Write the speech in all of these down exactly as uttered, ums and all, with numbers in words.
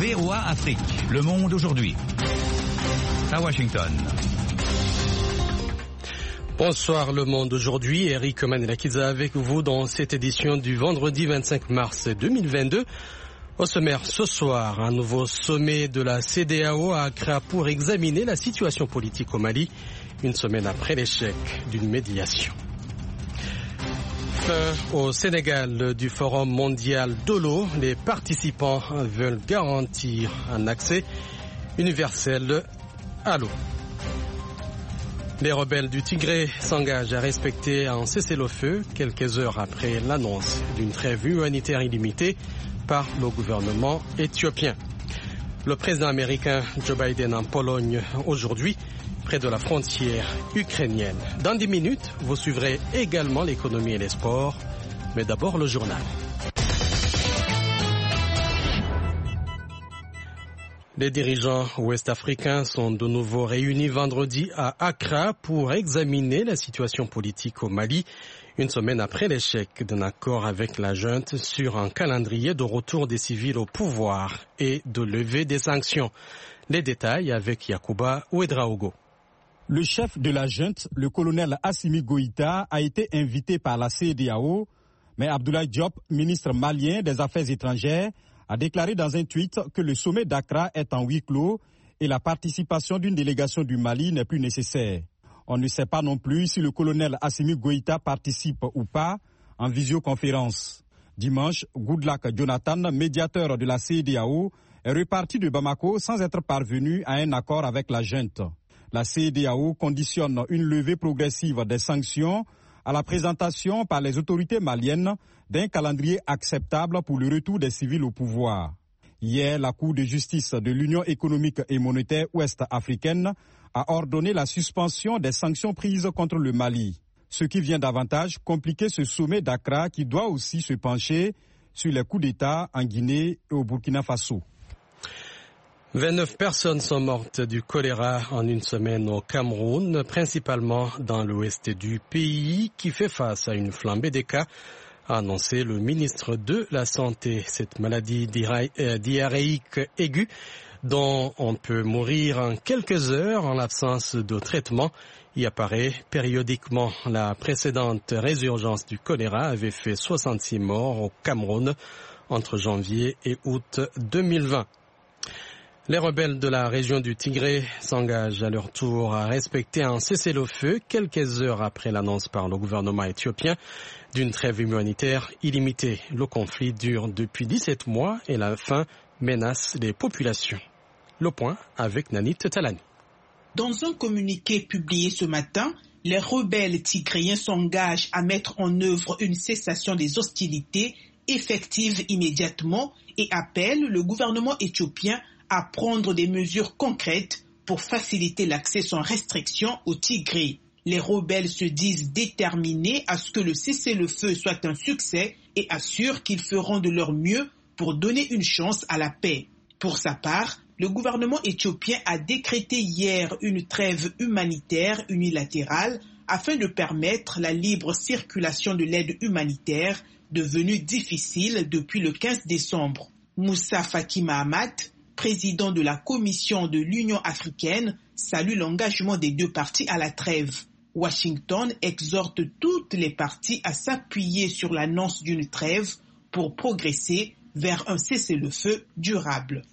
V O A Afrique, Le Monde aujourd'hui. À Washington. Bonsoir Le Monde aujourd'hui, Eric Manelakiza avec vous dans cette édition du vendredi vingt-cinq mars deux mille vingt-deux. Au sommaire ce soir, un nouveau sommet de la C E D E A O à Accra pour examiner la situation politique au Mali, une semaine après l'échec d'une médiation. Fin au Sénégal du Forum mondial de l'eau, les participants veulent garantir un accès universel à l'eau. Les rebelles du Tigré s'engagent à respecter un cessez-le-feu quelques heures après l'annonce d'une trêve humanitaire illimitée par le gouvernement éthiopien. Le président américain Joe Biden en Pologne aujourd'hui, près de la frontière ukrainienne. Dans dix minutes, vous suivrez également l'économie et les sports, mais d'abord le journal. Les dirigeants ouest-africains sont de nouveau réunis vendredi à Accra pour examiner la situation politique au Mali, une semaine après l'échec d'un accord avec la junte sur un calendrier de retour des civils au pouvoir et de levée des sanctions. Les détails avec Yacouba Ouedraogo. Le chef de la junte, le colonel Assimi Goïta, a été invité par la C E D E A O, mais Abdoulaye Diop, ministre malien des Affaires étrangères, a déclaré dans un tweet que le sommet d'Accra est en huis clos et la participation d'une délégation du Mali n'est plus nécessaire. On ne sait pas non plus si le colonel Assimi Goïta participe ou pas en visioconférence. Dimanche, Goodluck Jonathan, médiateur de la C E D E A O, est reparti de Bamako sans être parvenu à un accord avec la junte. La C E D E A O conditionne une levée progressive des sanctions à la présentation par les autorités maliennes d'un calendrier acceptable pour le retour des civils au pouvoir. Hier, la Cour de justice de l'Union économique et monétaire ouest-africaine a ordonné la suspension des sanctions prises contre le Mali, ce qui vient davantage compliquer ce sommet d'Accra qui doit aussi se pencher sur les coups d'État en Guinée et au Burkina Faso. vingt-neuf personnes sont mortes du choléra en une semaine au Cameroun, principalement dans l'ouest du pays, qui fait face à une flambée des cas, a annoncé le ministre de la Santé. Cette maladie diarrhéique aiguë, dont on peut mourir en quelques heures en l'absence de traitement, y apparaît périodiquement. La précédente résurgence du choléra avait fait soixante-six morts au Cameroun entre janvier et août deux mille vingt. Les rebelles de la région du Tigré s'engagent à leur tour à respecter un cessez-le-feu quelques heures après l'annonce par le gouvernement éthiopien d'une trêve humanitaire illimitée. Le conflit dure depuis dix-sept mois et la fin menace les populations. Le point avec Nanit Talani. Dans un communiqué publié ce matin, les rebelles tigréens s'engagent à mettre en œuvre une cessation des hostilités effective immédiatement et appellent le gouvernement éthiopien à prendre des mesures concrètes pour faciliter l'accès sans restriction au Tigré. Les rebelles se disent déterminés à ce que le cessez-le-feu soit un succès et assurent qu'ils feront de leur mieux pour donner une chance à la paix. Pour sa part, le gouvernement éthiopien a décrété hier une trêve humanitaire unilatérale afin de permettre la libre circulation de l'aide humanitaire devenue difficile depuis le quinze décembre. Moussa Faki Mahamat, président de la Commission de l'Union africaine, salue l'engagement des deux parties à la trêve. Washington exhorte toutes les parties à s'appuyer sur l'annonce d'une trêve pour progresser vers un cessez-le-feu durable.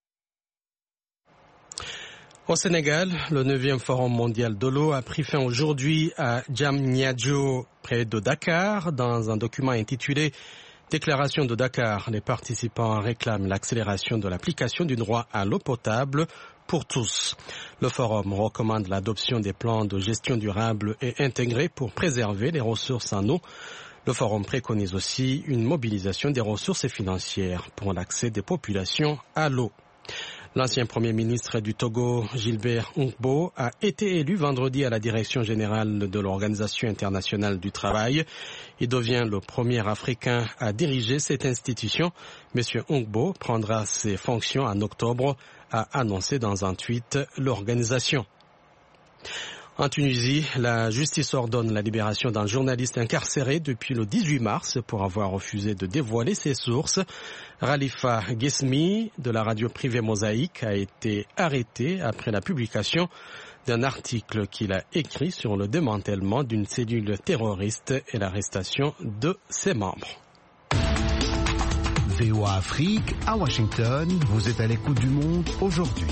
Au Sénégal, le neuvième Forum mondial de l'eau a pris fin aujourd'hui à Diamniadio, près de Dakar, dans un document intitulé Déclaration de Dakar. Les participants réclament l'accélération de l'application du droit à l'eau potable pour tous. Le forum recommande l'adoption des plans de gestion durable et intégrés pour préserver les ressources en eau. Le forum préconise aussi une mobilisation des ressources financières pour l'accès des populations à l'eau. L'ancien Premier ministre du Togo, Gilbert Ungbo, a été élu vendredi à la direction générale de l'Organisation internationale du travail. Il devient le premier Africain à diriger cette institution. Monsieur Ungbo prendra ses fonctions en octobre, a annoncé dans un tweet l'organisation. En Tunisie, la justice ordonne la libération d'un journaliste incarcéré depuis le dix-huit mars pour avoir refusé de dévoiler ses sources. Khalifa Ghesmi de la radio privée Mosaïque a été arrêté après la publication d'un article qu'il a écrit sur le démantèlement d'une cellule terroriste et l'arrestation de ses membres. V O A Afrique, à Washington, vous êtes à l'écoute du monde aujourd'hui.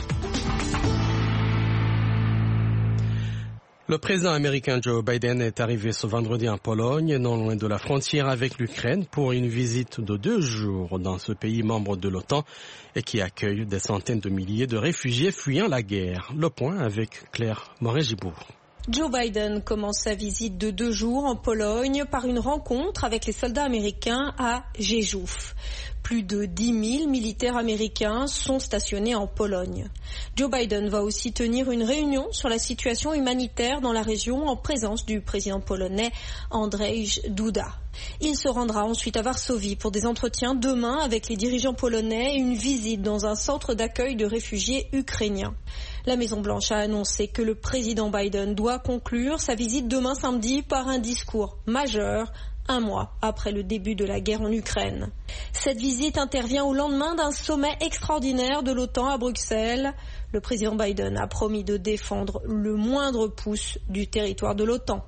Le président américain Joe Biden est arrivé ce vendredi en Pologne, non loin de la frontière avec l'Ukraine, pour une visite de deux jours dans ce pays membre de l'OTAN et qui accueille des centaines de milliers de réfugiés fuyant la guerre. Le point avec Claire Morin-Gibourg. Joe Biden commence sa visite de deux jours en Pologne par une rencontre avec les soldats américains à Rzeszów. Plus de dix mille militaires américains sont stationnés en Pologne. Joe Biden va aussi tenir une réunion sur la situation humanitaire dans la région en présence du président polonais Andrzej Duda. Il se rendra ensuite à Varsovie pour des entretiens demain avec les dirigeants polonais et une visite dans un centre d'accueil de réfugiés ukrainiens. La Maison-Blanche a annoncé que le président Biden doit conclure sa visite demain samedi par un discours majeur, un mois après le début de la guerre en Ukraine. Cette visite intervient au lendemain d'un sommet extraordinaire de l'OTAN à Bruxelles. Le président Biden a promis de défendre le moindre pouce du territoire de l'OTAN.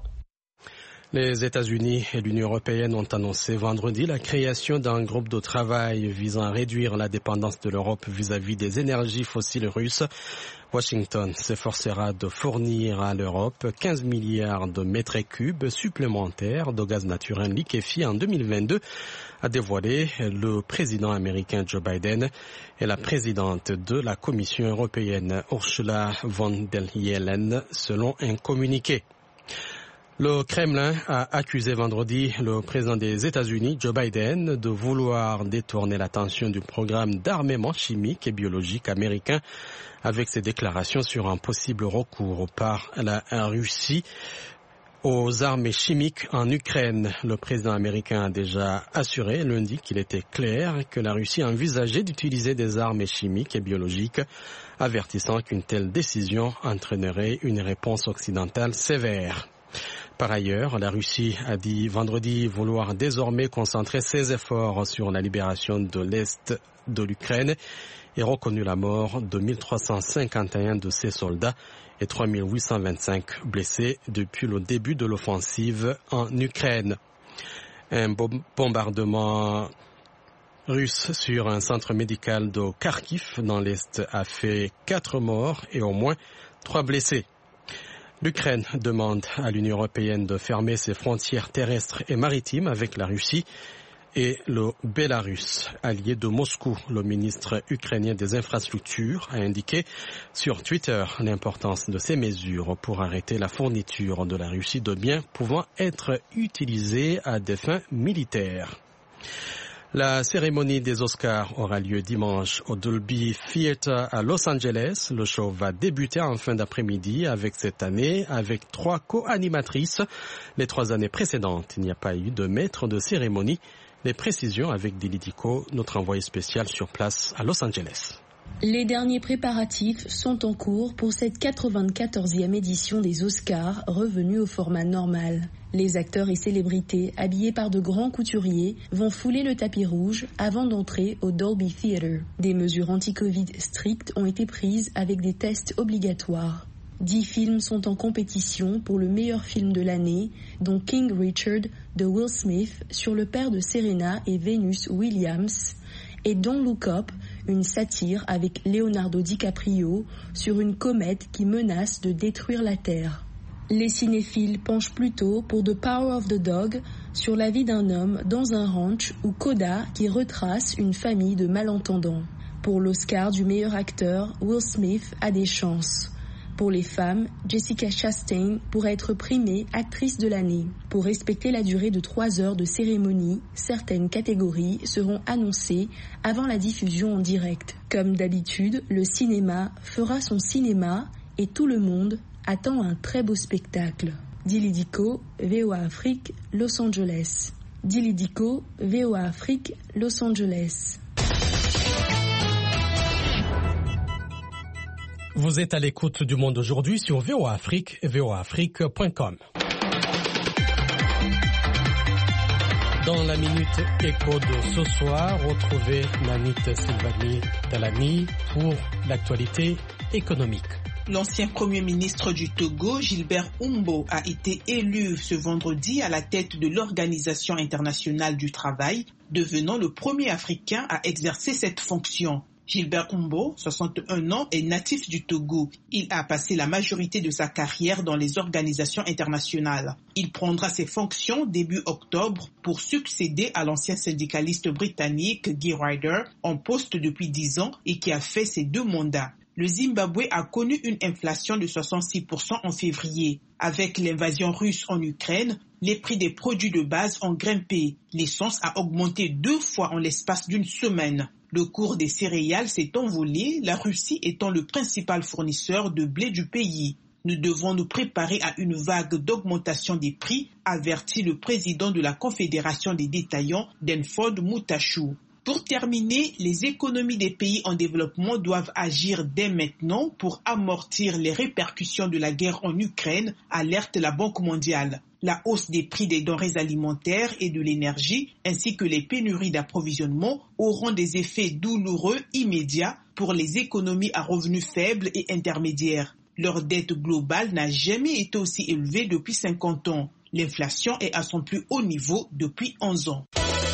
Les États-Unis et l'Union européenne ont annoncé vendredi la création d'un groupe de travail visant à réduire la dépendance de l'Europe vis-à-vis des énergies fossiles russes. Washington s'efforcera de fournir à l'Europe quinze milliards de mètres cubes supplémentaires de gaz naturel liquéfié en deux mille vingt-deux, a dévoilé le président américain Joe Biden et la présidente de la Commission européenne Ursula von der Leyen, selon un communiqué. Le Kremlin a accusé vendredi le président des États-Unis, Joe Biden, de vouloir détourner l'attention du programme d'armement chimique et biologique américain avec ses déclarations sur un possible recours par la Russie aux armes chimiques en Ukraine. Le président américain a déjà assuré lundi qu'il était clair que la Russie envisageait d'utiliser des armes chimiques et biologiques, avertissant qu'une telle décision entraînerait une réponse occidentale sévère. Par ailleurs, la Russie a dit vendredi vouloir désormais concentrer ses efforts sur la libération de l'Est de l'Ukraine et reconnu la mort de mille trois cent cinquante et un de ses soldats et trois mille huit cent vingt-cinq blessés depuis le début de l'offensive en Ukraine. Un bombardement russe sur un centre médical de Kharkiv dans l'Est a fait quatre morts et au moins trois blessés. L'Ukraine demande à l'Union européenne de fermer ses frontières terrestres et maritimes avec la Russie et le Bélarus, allié de Moscou. Le ministre ukrainien des infrastructures a indiqué sur Twitter l'importance de ces mesures pour arrêter la fourniture de la Russie de biens pouvant être utilisés à des fins militaires. La cérémonie des Oscars aura lieu dimanche au Dolby Theatre à Los Angeles. Le show va débuter en fin d'après-midi avec cette année avec trois co-animatrices. Les trois années précédentes, il n'y a pas eu de maître de cérémonie. Les précisions avec Dili Diko, notre envoyé spécial sur place à Los Angeles. Les derniers préparatifs sont en cours pour cette quatre-vingt-quatorzième édition des Oscars, revenue au format normal. Les acteurs et célébrités, habillés par de grands couturiers, vont fouler le tapis rouge avant d'entrer au Dolby Theatre. Des mesures anti-Covid strictes ont été prises avec des tests obligatoires. Dix films sont en compétition pour le meilleur film de l'année, dont King Richard de Will Smith sur le père de Serena et Venus Williams, et Don't Look Up, une satire avec Leonardo DiCaprio sur une comète qui menace de détruire la Terre. Les cinéphiles penchent plutôt pour The Power of the Dog, sur la vie d'un homme dans un ranch, ou Coda, qui retrace une famille de malentendants. Pour l'Oscar du meilleur acteur, Will Smith a des chances. Pour les femmes, Jessica Chastain pourrait être primée actrice de l'année. Pour respecter la durée de trois heures de cérémonie, certaines catégories seront annoncées avant la diffusion en direct. Comme d'habitude, le cinéma fera son cinéma et tout le monde attend un très beau spectacle. Dili Diko, V O A Afrique, Los Angeles. Dili Diko, V O A Afrique, Los Angeles. Vous êtes à l'écoute du Monde aujourd'hui sur V O A Afrique et v o a afrique point com. Dans la Minute Éco de ce soir, retrouvez Nanit Sylvani Talani pour l'actualité économique. L'ancien Premier ministre du Togo, Gilbert Oumbo, a été élu ce vendredi à la tête de l'Organisation internationale du travail, devenant le premier Africain à exercer cette fonction. Gilbert Oumbo, soixante et un ans, est natif du Togo. Il a passé la majorité de sa carrière dans les organisations internationales. Il prendra ses fonctions début octobre pour succéder à l'ancien syndicaliste britannique Guy Ryder, en poste depuis dix ans et qui a fait ses deux mandats. Le Zimbabwe a connu une inflation de soixante-six pour cent en février. Avec l'invasion russe en Ukraine, les prix des produits de base ont grimpé. L'essence a augmenté deux fois en l'espace d'une semaine. Le cours des céréales s'est envolé, la Russie étant le principal fournisseur de blé du pays. Nous devons nous préparer à une vague d'augmentation des prix, avertit le président de la Confédération des détaillants, Denford Mutachou. Pour terminer, les économies des pays en développement doivent agir dès maintenant pour amortir les répercussions de la guerre en Ukraine, alerte la Banque mondiale. La hausse des prix des denrées alimentaires et de l'énergie, ainsi que les pénuries d'approvisionnement, auront des effets douloureux immédiats pour les économies à revenus faibles et intermédiaires. Leur dette globale n'a jamais été aussi élevée depuis cinquante ans. L'inflation est à son plus haut niveau depuis onze ans.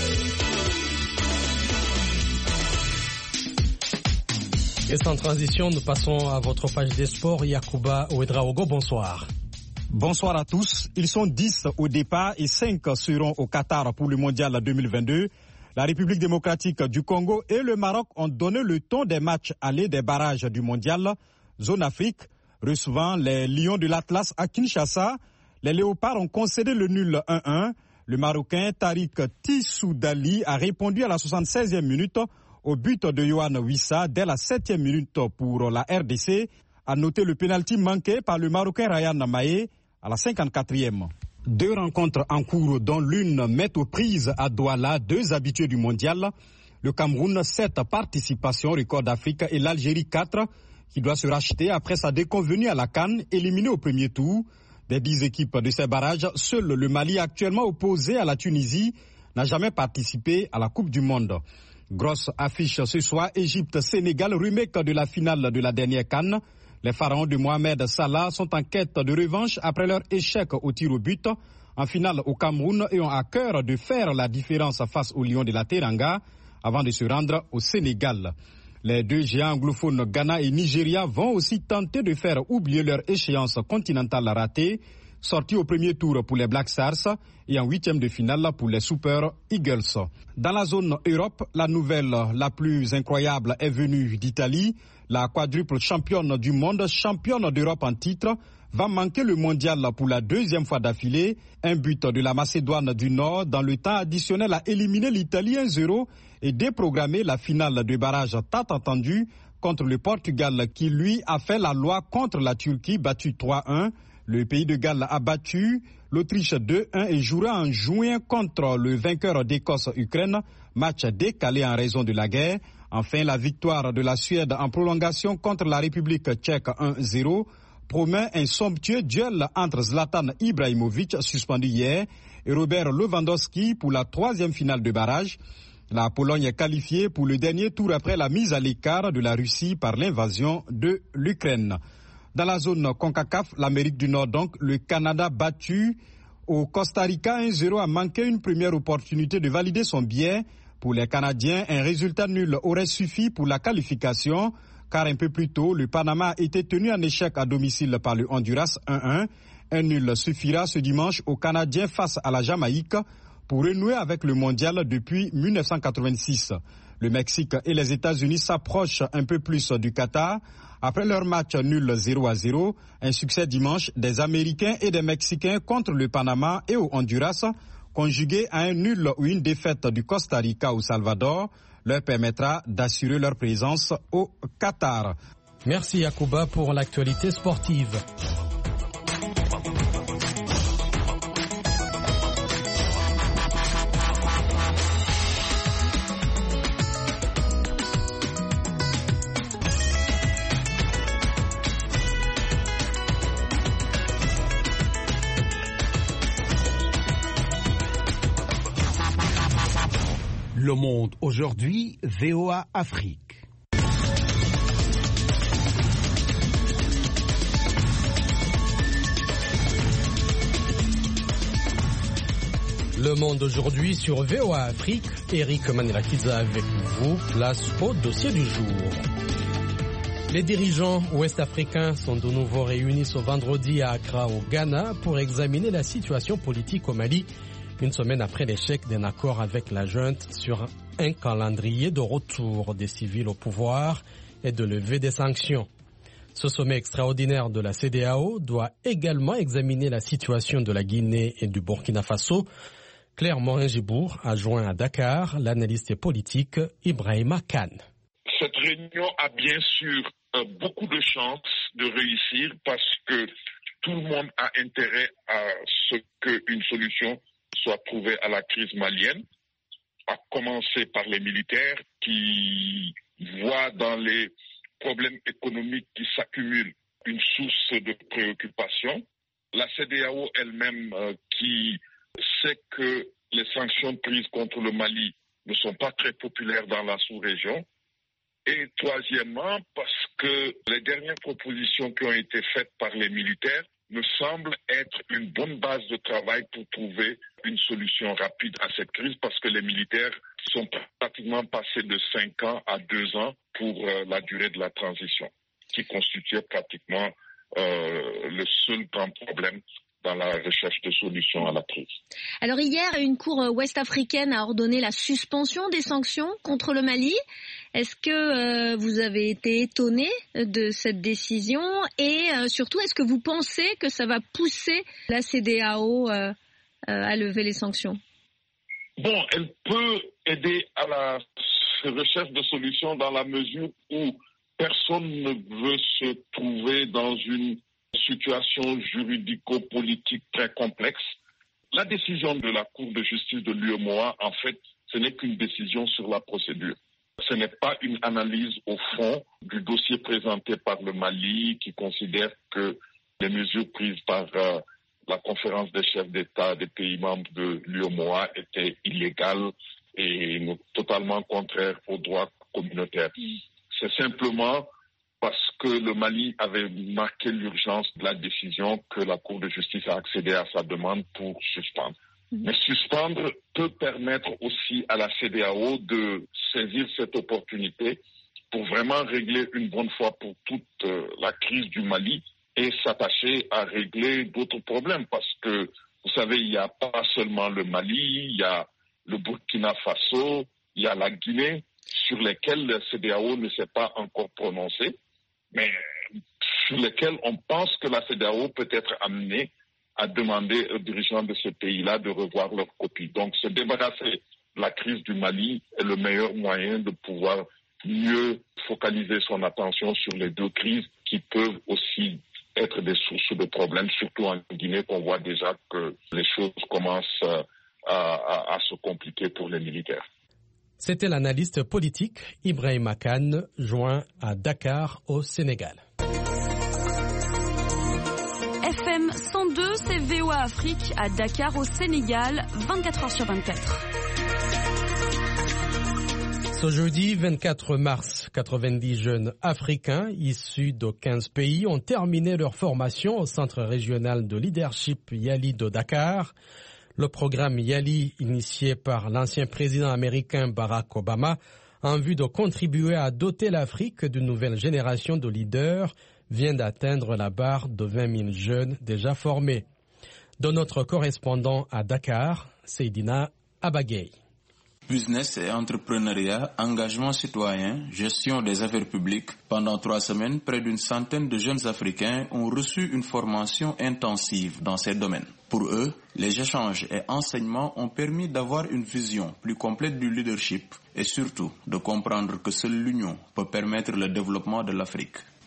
Et sans transition, nous passons à votre page des sports. Yacouba Ouedraogo, bonsoir. Bonsoir à tous. Ils sont dix au départ et cinq seront au Qatar pour le mondial deux mille vingt-deux. La République démocratique du Congo et le Maroc ont donné le ton des matchs allés des barrages du mondial. Zone Afrique, recevant les Lions de l'Atlas à Kinshasa, les Léopards ont concédé le nul un un. Le Marocain Tariq Tissoudali a répondu à la soixante-seizième minute au but de Yohan Wissa dès la septième minute pour la R D C. A noter le pénalty manqué par le Marocain Ryan Maé à la cinquante-quatrième. Deux rencontres en cours dont l'une met aux prises à Douala deux habitués du mondial. Le Cameroun, sept participations record d'Afrique et l'Algérie, quatre, qui doit se racheter après sa déconvenue à la CAN, éliminée au premier tour. Des dix équipes de ces barrages, seul le Mali, actuellement opposé à la Tunisie, n'a jamais participé à la Coupe du Monde. Grosse affiche ce soir, Égypte-Sénégal, remake de la finale de la dernière CAN. Les pharaons de Mohamed Salah sont en quête de revanche après leur échec au tir au but en finale au Cameroun et ont à cœur de faire la différence face aux Lions de la Teranga avant de se rendre au Sénégal. Les deux géants anglophones Ghana et Nigeria vont aussi tenter de faire oublier leur échéance continentale ratée, sortie au premier tour pour les Black Stars et en huitième de finale pour les Super Eagles. Dans la zone Europe, la nouvelle la plus incroyable est venue d'Italie. La quadruple championne du monde, championne d'Europe en titre, va manquer le mondial pour la deuxième fois d'affilée. Un but de la Macédoine du Nord dans le temps additionnel a éliminé l'Italie un zéro et déprogrammé la finale de barrage tant attendue contre le Portugal qui lui a fait la loi contre la Turquie battue trois un. Le pays de Galles a battu l'Autriche deux un et jouera en juin contre le vainqueur d'Écosse-Ukraine, match décalé en raison de la guerre. Enfin, la victoire de la Suède en prolongation contre la République tchèque un zéro promet un somptueux duel entre Zlatan Ibrahimovic, suspendu hier, et Robert Lewandowski pour la troisième finale de barrage. La Pologne est qualifiée pour le dernier tour après la mise à l'écart de la Russie par l'invasion de l'Ukraine. Dans la zone CONCACAF, l'Amérique du Nord donc, le Canada battu au Costa Rica un zéro a manqué une première opportunité de valider son billet. Pour les Canadiens, un résultat nul aurait suffi pour la qualification, car un peu plus tôt, le Panama a été tenu en échec à domicile par le Honduras un un. Un nul suffira ce dimanche aux Canadiens face à la Jamaïque pour renouer avec le mondial depuis mille neuf cent quatre-vingt-six. Le Mexique et les États-Unis s'approchent un peu plus du Qatar. Après leur match nul zéro à zéro, un succès dimanche des Américains et des Mexicains contre le Panama et au Honduras, conjugué à un nul ou une défaite du Costa Rica au Salvador, leur permettra d'assurer leur présence au Qatar. Merci Yacouba pour l'actualité sportive. Le Monde aujourd'hui, V O A Afrique. Le Monde aujourd'hui sur V O A Afrique. Eric Manirakiza avec vous. Place au dossier du jour. Les dirigeants ouest-africains sont de nouveau réunis ce vendredi à Accra, au Ghana, pour examiner la situation politique au Mali, une semaine après l'échec d'un accord avec la junte sur un calendrier de retour des civils au pouvoir et de levée des sanctions. Ce sommet extraordinaire de la C E D E A O doit également examiner la situation de la Guinée et du Burkina Faso. Claire Morin-Gibour a joint à Dakar l'analyste politique Ibrahima Kane. Cette réunion a bien sûr euh, beaucoup de chances de réussir parce que tout le monde a intérêt à ce qu'une solution soit trouvée à la crise malienne, à commencer par les militaires qui voient dans les problèmes économiques qui s'accumulent une source de préoccupation. La C E D E A O elle-même euh, qui sait que les sanctions prises contre le Mali ne sont pas très populaires dans la sous-région. Et troisièmement, parce que les dernières propositions qui ont été faites par les militaires me semblent être une bonne base de travail pour trouver une solution rapide à cette crise, parce que les militaires sont pratiquement passés de cinq ans à deux ans pour euh, la durée de la transition, qui constituait pratiquement euh, le seul grand problème dans la recherche de solutions à la crise. Alors hier, une cour ouest-africaine a ordonné la suspension des sanctions contre le Mali. Est-ce que euh, vous avez été étonné de cette décision et euh, surtout, est-ce que vous pensez que ça va pousser la C E D E A O euh, euh, à lever les sanctions? Bon, elle peut aider à la recherche de solutions dans la mesure où personne ne veut se trouver dans une situation juridico-politique très complexe. La décision de la Cour de justice de l'U E M O A, en fait, ce n'est qu'une décision sur la procédure. Ce n'est pas une analyse au fond du dossier présenté par le Mali qui considère que les mesures prises par euh, la conférence des chefs d'État des pays membres de l'U E M O A étaient illégales et totalement contraires aux droits communautaires. C'est simplement parce que le Mali avait marqué l'urgence de la décision que la Cour de justice a accédé à sa demande pour suspendre. Mmh. Mais suspendre peut permettre aussi à la C E D E A O de saisir cette opportunité pour vraiment régler une bonne fois pour toutes euh, la crise du Mali et s'attacher à régler d'autres problèmes. Parce que, vous savez, il n'y a pas seulement le Mali, il y a le Burkina Faso, il y a la Guinée, sur lesquels la C E D E A O ne s'est pas encore prononcée, mais sur lesquels on pense que la C E D E A O peut être amenée à demander aux dirigeants de ce pays-là de revoir leur copie. Donc, se débarrasser de la crise du Mali est le meilleur moyen de pouvoir mieux focaliser son attention sur les deux crises qui peuvent aussi être des sources de problèmes, surtout en Guinée, qu'on voit déjà que les choses commencent à, à, à se compliquer pour les militaires. C'était l'analyste politique Ibrahima Kane, joint à Dakar, au Sénégal. F M cent deux, c'est V O A Afrique à Dakar, au Sénégal, vingt-quatre heures sur vingt-quatre. Ce jeudi vingt-quatre mars, quatre-vingt-dix jeunes africains issus de quinze pays ont terminé leur formation au Centre régional de leadership Yali de Dakar. Le programme Yali, initié par l'ancien président américain Barack Obama, en vue de contribuer à doter l'Afrique d'une nouvelle génération de leaders, vient d'atteindre la barre de vingt mille jeunes déjà formés. De notre correspondant à Dakar, Seydina Abagay. Business et entrepreneuriat, engagement citoyen, gestion des affaires publiques. Pendant trois semaines, près d'une centaine de jeunes Africains ont reçu une formation intensive dans ces domaines. Pour eux, les échanges et enseignements ont permis d'avoir une vision plus complète du leadership et surtout de comprendre que seule l'union peut permettre le développement de l'Afrique.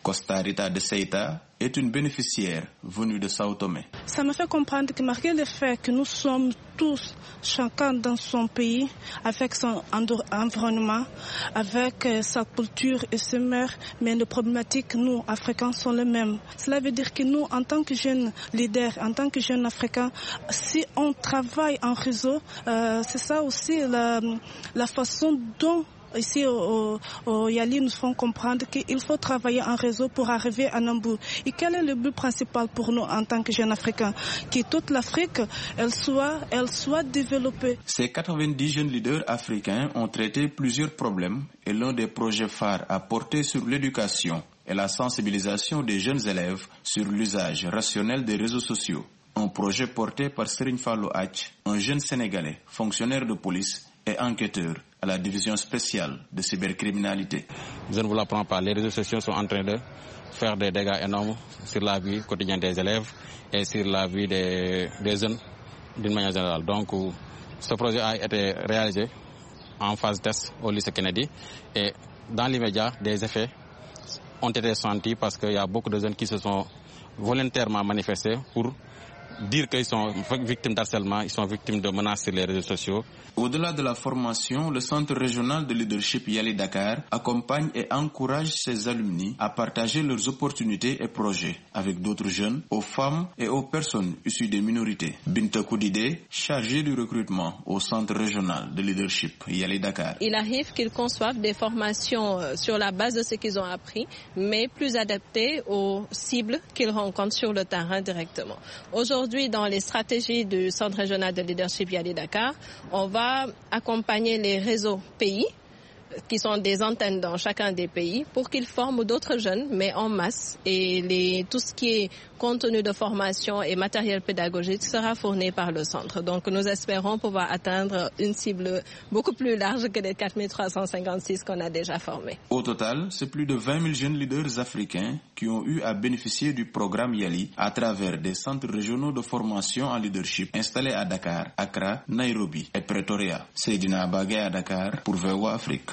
Costa Rita de Seita est une bénéficiaire venue de Sao Tomé. Ça me fait comprendre que malgré le fait que nous sommes tous, chacun dans son pays, avec son environnement, avec sa culture et ses mœurs, mais les problématiques, nous, Africains, sont les mêmes. Cela veut dire que nous, en tant que jeunes leaders, en tant que jeunes Africains, si on travaille en réseau, euh, c'est ça aussi la, la façon dont ici au, au Yali nous font comprendre qu'il faut travailler en réseau pour arriver à un bout. Et quel est le but principal pour nous en tant que jeunes Africains? Que toute l'Afrique, elle soit, elle soit développée. Ces quatre-vingt-dix jeunes leaders africains ont traité plusieurs problèmes et l'un des projets phares a porté sur l'éducation et la sensibilisation des jeunes élèves sur l'usage rationnel des réseaux sociaux. Un projet porté par Serigne Fallou Ath, un jeune Sénégalais, fonctionnaire de police et enquêteur à la division spéciale de cybercriminalité. Je ne vous l'apprends pas, les réseaux sociaux sont en train de faire des dégâts énormes sur la vie quotidienne des élèves et sur la vie des, des jeunes d'une manière générale. Donc, ce projet a été réalisé en phase test au lycée Kennedy et dans l'immédiat, des effets ont été sentis parce qu'il y a beaucoup de jeunes qui se sont volontairement manifestés pour dire qu'ils sont victimes d'harcèlement, ils sont victimes de menaces sur les réseaux sociaux. Au-delà de la formation, le Centre régional de leadership Yali Dakar accompagne et encourage ses alumni à partager leurs opportunités et projets avec d'autres jeunes, aux femmes et aux personnes issues des minorités. Binta Koudide, chargée du recrutement au Centre régional de leadership Yali Dakar. Il arrive qu'ils conçoivent des formations sur la base de ce qu'ils ont appris, mais plus adaptées aux cibles qu'ils rencontrent sur le terrain directement. Aujourd'hui, dans les stratégies du Centre régional de leadership Yali Dakar, on va accompagner les réseaux pays qui sont des antennes dans chacun des pays pour qu'ils forment d'autres jeunes, mais en masse. Et les, tout ce qui est contenu de formation et matériel pédagogique sera fourni par le centre. Donc nous espérons pouvoir atteindre une cible beaucoup plus large que les quatre mille trois cent cinquante-six qu'on a déjà formés. Au total, c'est plus de vingt mille jeunes leaders africains qui ont eu à bénéficier du programme Yali à travers des centres régionaux de formation en leadership installés à Dakar, Accra, Nairobi et Pretoria. Seydina Bagay à Dakar pour V O A Afrique.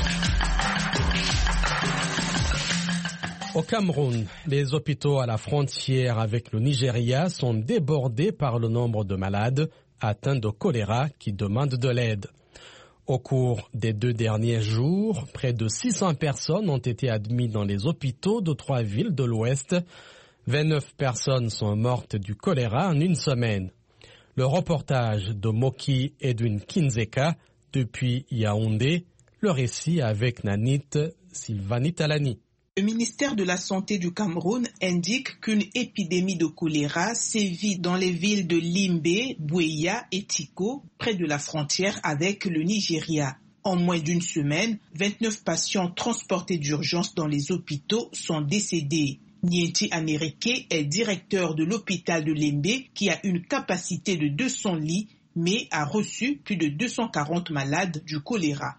Au Cameroun, les hôpitaux à la frontière avec le Nigeria sont débordés par le nombre de malades atteints de choléra qui demandent de l'aide. Au cours des deux derniers jours, près de six cents personnes ont été admises dans les hôpitaux de trois villes de l'Ouest. vingt-neuf personnes sont mortes du choléra en une semaine. Le reportage de Moki Edwin Kinzeka depuis Yaoundé, le récit avec Nanit Sylvani Talani. Le ministère de la Santé du Cameroun indique qu'une épidémie de choléra sévit dans les villes de Limbe, Bouéya et Tiko, près de la frontière avec le Nigeria. En moins d'une semaine, vingt-neuf patients transportés d'urgence dans les hôpitaux sont décédés. Nienti Anereke est directeur de l'hôpital de Limbe qui a une capacité de deux cents lits, mais a reçu plus de deux cent quarante malades du choléra.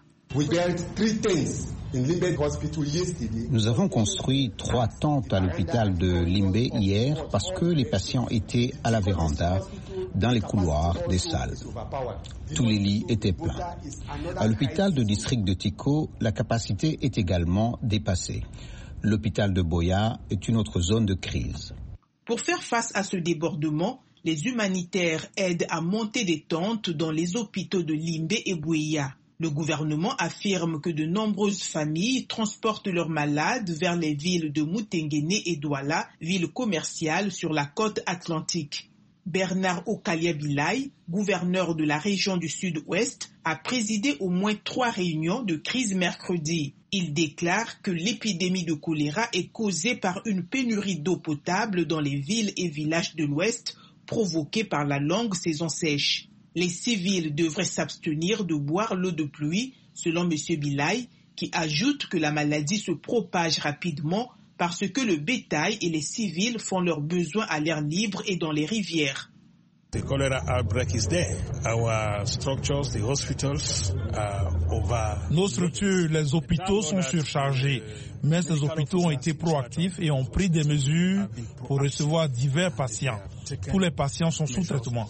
Nous avons construit trois tentes à l'hôpital de Limbe hier parce que les patients étaient à la véranda, dans les couloirs des salles. Tous les lits étaient pleins. À l'hôpital de district de Tiko, la capacité est également dépassée. L'hôpital de Boya est une autre zone de crise. Pour faire face à ce débordement, les humanitaires aident à monter des tentes dans les hôpitaux de Limbe et Bouéya. Le gouvernement affirme que de nombreuses familles transportent leurs malades vers les villes de Moutenguene et Douala, villes commerciales sur la côte atlantique. Bernard Okalia-Bilay, gouverneur de la région du Sud-Ouest, a présidé au moins trois réunions de crise mercredi. Il déclare que l'épidémie de choléra est causée par une pénurie d'eau potable dans les villes et villages de l'Ouest, provoquée par la longue saison sèche. Les civils devraient s'abstenir de boire l'eau de pluie, selon M. Bilay, qui ajoute que la maladie se propage rapidement parce que le bétail et les civils font leurs besoins à l'air libre et dans les rivières. The cholera outbreak is there. Our structures, the hospitals are over. Nos structures, les hôpitaux sont surchargés, mais ces hôpitaux ont été proactifs et ont pris des mesures pour recevoir divers patients. Tous les patients sont sous traitement.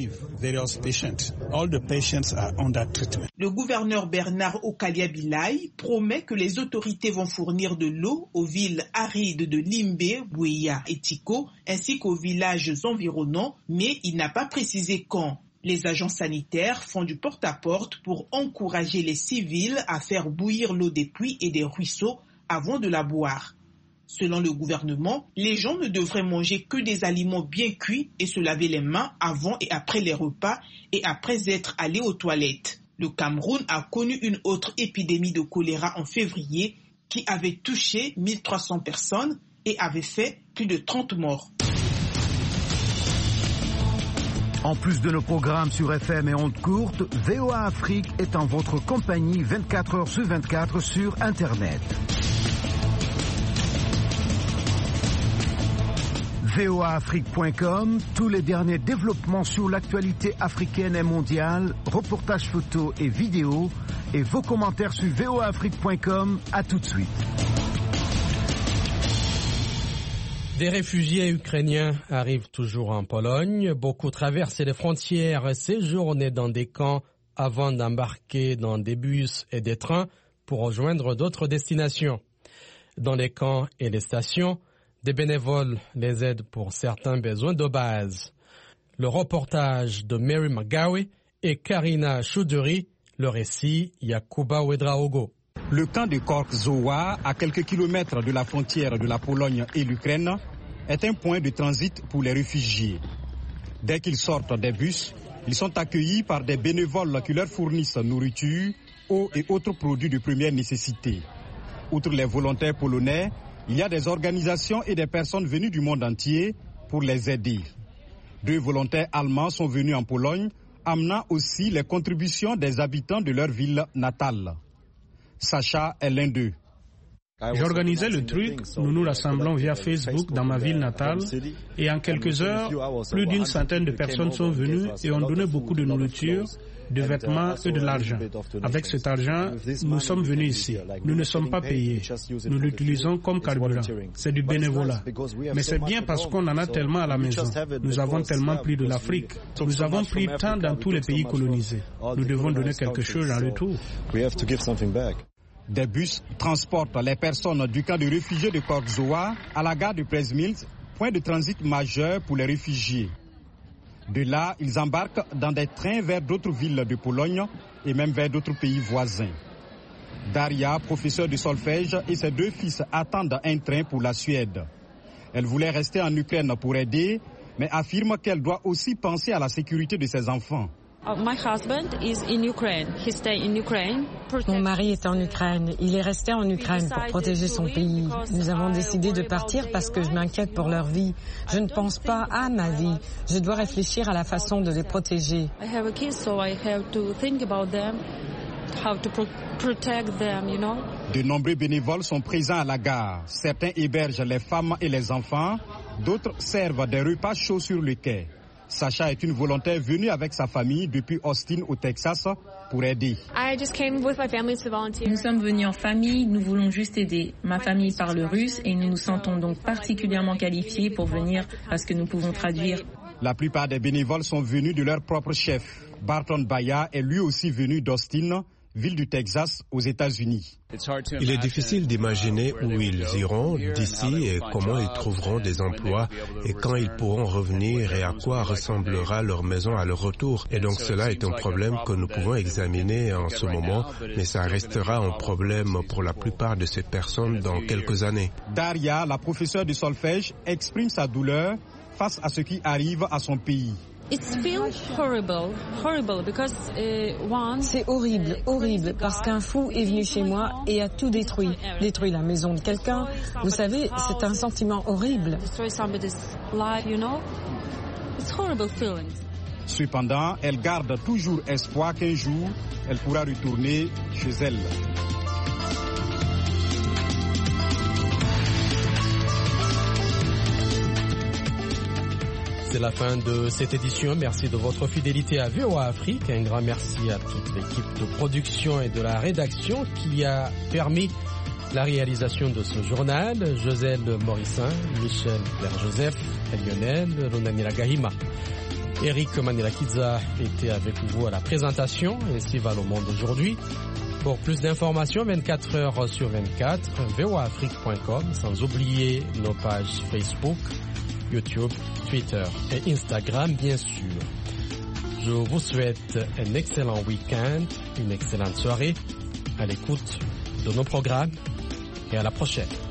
Le gouverneur Bernard Okalia Bilai promet que les autorités vont fournir de l'eau aux villes arides de Limbe, Bouéa et Tiko, ainsi qu'aux villages environnants, mais il n'a pas précisé quand. Les agents sanitaires font du porte-à-porte pour encourager les civils à faire bouillir l'eau des puits et des ruisseaux avant de la boire. Selon le gouvernement, les gens ne devraient manger que des aliments bien cuits et se laver les mains avant et après les repas et après être allés aux toilettes. Le Cameroun a connu une autre épidémie de choléra en février qui avait touché mille trois cents personnes et avait fait plus de trente morts. En plus de nos programmes sur F M et ondes courtes, V O A Afrique est en votre compagnie vingt-quatre heures sur vingt-quatre sur Internet. V O A Afrique point com, tous les derniers développements sur l'actualité africaine et mondiale, reportages photos et vidéos, et vos commentaires sur V O A Afrique point com. À tout de suite. Des réfugiés ukrainiens arrivent toujours en Pologne. Beaucoup traversent les frontières et séjournent dans des camps avant d'embarquer dans des bus et des trains pour rejoindre d'autres destinations. Dans les camps et les stations, des bénévoles les aident pour certains besoins de base. Le reportage de Mary McGowan et Karina Choudhury, le récit Yakuba Ouedraogo. Le camp de Kork-Zowa, à quelques kilomètres de la frontière de la Pologne et l'Ukraine, est un point de transit pour les réfugiés. Dès qu'ils sortent des bus, ils sont accueillis par des bénévoles qui leur fournissent nourriture, eau et autres produits de première nécessité. Outre les volontaires polonais, il y a des organisations et des personnes venues du monde entier pour les aider. Deux volontaires allemands sont venus en Pologne, amenant aussi les contributions des habitants de leur ville natale. Sacha est l'un d'eux. J'organisais le truc, nous nous rassemblons via Facebook dans ma ville natale et en quelques heures, plus d'une centaine de personnes sont venues et ont donné beaucoup de nourriture, de vêtements et de l'argent. Avec cet argent, nous sommes venus ici. Nous ne sommes pas payés. Nous l'utilisons comme carburant. C'est du bénévolat. Mais c'est bien parce qu'on en a tellement à la maison. Nous avons tellement pris de l'Afrique. Nous avons pris tant dans tous les pays colonisés. Nous devons donner quelque chose en retour. Des bus transportent les personnes du camp de réfugiés de Kork-Zowa à la gare de Przemyśl, point de transit majeur pour les réfugiés. De là, ils embarquent dans des trains vers d'autres villes de Pologne et même vers d'autres pays voisins. Daria, professeure de solfège, et ses deux fils attendent un train pour la Suède. Elle voulait rester en Ukraine pour aider, mais affirme qu'elle doit aussi penser à la sécurité de ses enfants. Mon mari est en Ukraine. Il est resté en Ukraine pour protéger son pays. Nous avons décidé de partir parce que je m'inquiète pour leur vie. Je ne pense pas à ma vie. Je dois réfléchir à la façon de les protéger. De nombreux bénévoles sont présents à la gare. Certains hébergent les femmes et les enfants. D'autres servent des repas chauds sur le quai. Sacha est une volontaire venue avec sa famille depuis Austin au Texas pour aider. Nous sommes venus en famille, nous voulons juste aider. Ma famille parle russe et nous nous sentons donc particulièrement qualifiés pour venir parce que nous pouvons traduire. La plupart des bénévoles sont venus de leur propre chef. Barton Baya est lui aussi venu d'Austin, ville du Texas, aux États-Unis. Il est difficile d'imaginer où ils iront d'ici et comment ils trouveront des emplois et quand ils pourront revenir et à quoi ressemblera leur maison à leur retour. Et donc cela est un problème que nous pouvons examiner en ce moment, mais ça restera un problème pour la plupart de ces personnes dans quelques années. Daria, la professeure de solfège, exprime sa douleur face à ce qui arrive à son pays. C'est horrible, horrible, parce qu'un fou est venu chez moi et a tout détruit, détruit la maison de quelqu'un. Vous savez, c'est un sentiment horrible. Cependant, elle garde toujours espoir qu'un jour, elle pourra retourner chez elle. C'est la fin de cette édition. Merci de votre fidélité à V O A Afrique. Un grand merci à toute l'équipe de production et de la rédaction qui a permis La réalisation de ce journal, Joselle Morissin, Michel Claire-Joseph, Lionel Ronanila Gahima. Eric Manila-Kidza était avec vous à la présentation, ainsi va le monde aujourd'hui. Pour plus d'informations, vingt-quatre heures sur vingt-quatre, v o a afrique point com, sans oublier nos pages Facebook, YouTube, Twitter et Instagram, bien sûr. Je vous souhaite un excellent week-end, une excellente soirée, à l'écoute de nos programmes et à la prochaine.